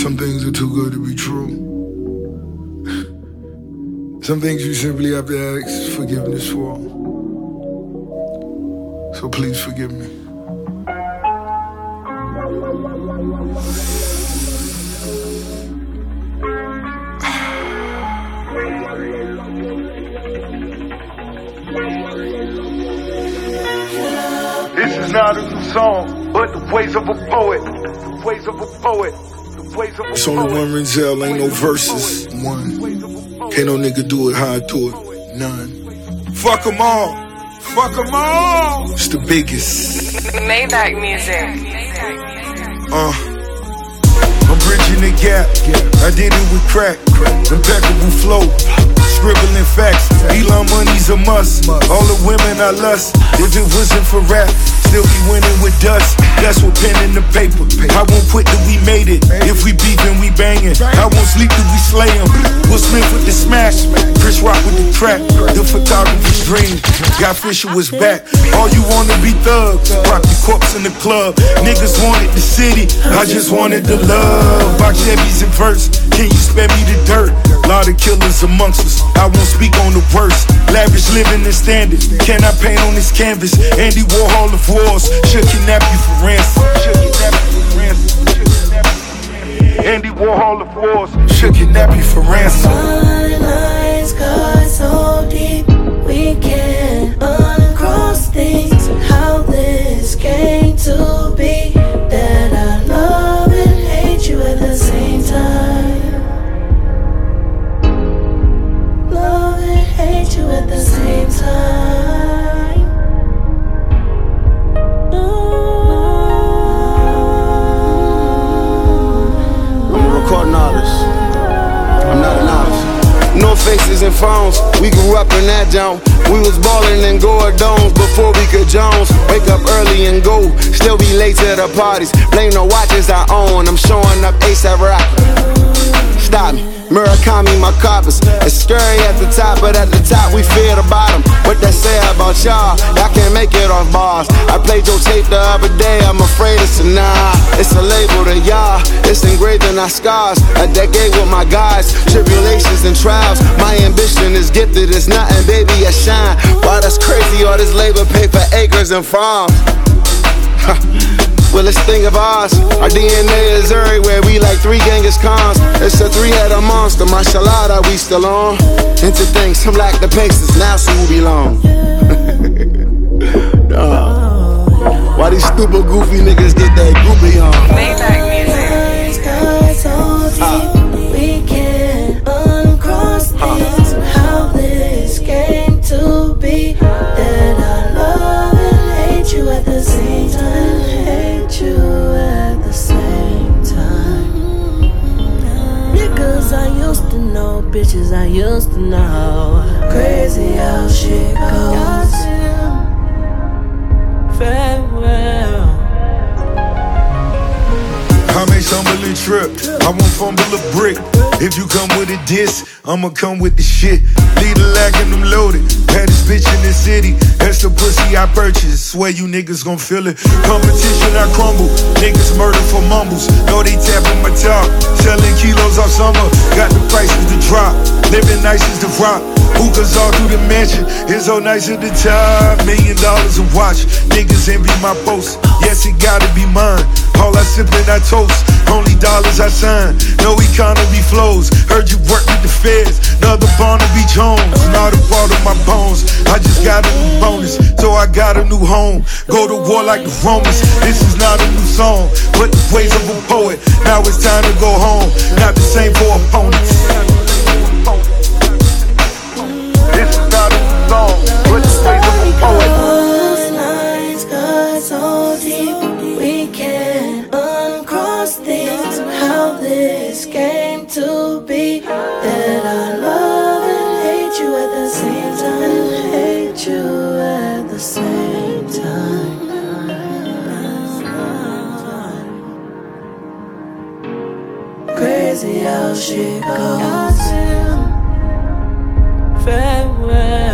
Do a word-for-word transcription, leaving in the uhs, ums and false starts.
Some things are too good to be true. Some things you simply have to ask forgiveness for. So please forgive me. This is not a new song, but the ways of a poet. The ways of a poet. The ways of a it's poet. Only one Renzel, ain't no verses. One. Can't no nigga do it how I do it. None. Fuck them all. Fuck them all. It's the biggest. Maybach music. Uh. I'm bridging the gap. I did it with crack. Impeccable flow. Scribbling facts. Elon money's a must. All the women I lust. If it wasn't for rap, still be winning with dust. That's what pen in the paper. I won't quit till we made it. If we beefing, we banging. I won't sleep till we slay him. Will Smith with the smash. Chris Rock with the track. The photographer's dream. Guy Fisher was back. All you wanna be thugs. Rock the corpse in the club. Niggas wanted the city. I just wanted the love. Box Chevys in verse. Can you spare me the dirt? Lot of killers amongst us. I won't speak on the worst. Lavish living and standards. Can I paint on this canvas? Andy Warhol of wars. Should kidnap you for ransom. Should kidnap you for ransom. Andy Warhol of wars. Should kidnap you for ransom. Our lines got so deep, we can't uncross things. How this came to be, that I love and hate you at the same time. Love and hate you at the same time. I'm a recording artist. I'm not an artist. No faces and phones. We grew up in that jump. We was ballin' in Gordons before we could Jones. Wake up early and go. Still be late to the parties. Blame the watches I own. I'm showing up ASAP Rocky. Stop me. Murakami, my coppers. It's scary at the top, but at the top we fear the bottom. What that say about y'all? Y'all can't make it off bars. I played your tape the other day, I'm afraid it's a nah. It's a label to y'all, it's engraved in our scars. A decade with my guys, tribulations and trials. My ambition is gifted, it's nothing, baby, I shine. Wow, that's crazy, all this labor pay for acres and farms. Well, this thing of ours, our D N A is everywhere. We like three Genghis Khans. It's a three-headed monster, mashallah, that we still on. Into things, some lack the paces, now so who belong. Nah. Why these stupid, goofy niggas get that groupie on? Maybach music. Uh. We can't uncross things. How this came to be, that I love and hate you at the same time. You at the same time. Niggas I used to know, bitches I used to know. Crazy how shit goes. Farewell. I may stumble and trip, I won't fumble a brick. If you come with a diss, I'ma come with the shit. Lead a lag and I'm loaded. Baddest bitch in the city. That's the pussy I purchased. Swear you niggas gon' feel it. Competition I crumble. Niggas murder for mumbles. Know they tapping my top. Selling kilos off summer. Got the prices to drop. Living nice is the rock. Hookahs all through the mansion. It's so nice at the top. Million dollars a watch. Niggas envy my post. Yes, it gotta be mine. All I sip and I toast. Only dollars I sign. No economy flows. Heard you work with the feds. Another Barnaby Jones. Not a part of my bones. I just got a new bonus. So I got a new home. Go to war like the Romans. This is not a new song, but the ways of a poet. Now it's time to go home. Not the same for opponents. This is not a new song, but the ways of a poet. Those lines got so deep, we can't uncross things. How this came to be, that I love and hate you at the same time. Hate you at the same time. Crazy how shit goes. Farewell.